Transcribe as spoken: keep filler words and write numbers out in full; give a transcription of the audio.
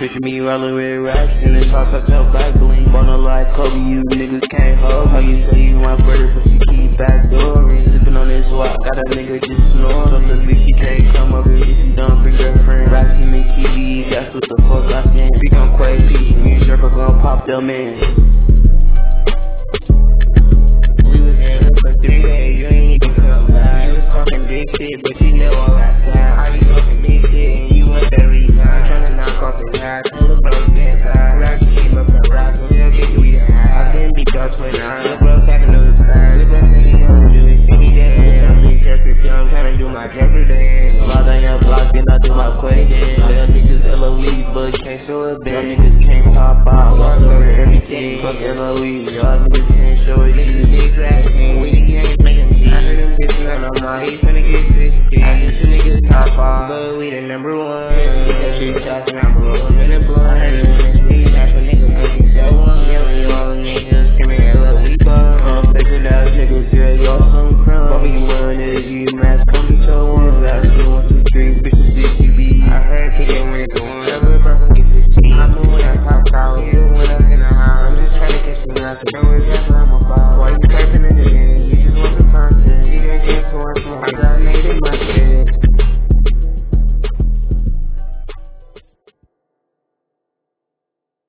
Picture me rollin' with racks in the top, I tell back bling. Wanna like Kobe, you niggas can't hold. How you say you my brother, but you keep backdooring. Sippin' on this walk, got a nigga just snoring. Told the bitch you can't come over if you don't bring girlfriend. Racks in the T V, that's what the fuck I stand. Speak on Quay P, me and Sherpa gon' pop them in. We was in for three days, you ain't even come back. You was talking big shit, but you never got time. How you talking big shit and you went every time? Tryna knock off his ass, all the bros get tired. Rap came up and rap, so they'll get we the high. I didn't be dark twenty-nine, the bros had another side. The best thing you gonna do is see me dead. I'm big Jeffrey, I'm tryna do my Jeffrey dance. Slide on your block, then I do my Quay dance. Little niggas L O E, but can't show a bit. Y'all niggas can't pop out, walk over everything. Fuck L O E, y'all niggas can't show it. Niggas big rap, and we the gangs making I heard them bitches on my, he finna get fifty. I just two niggas top off, but we the number one.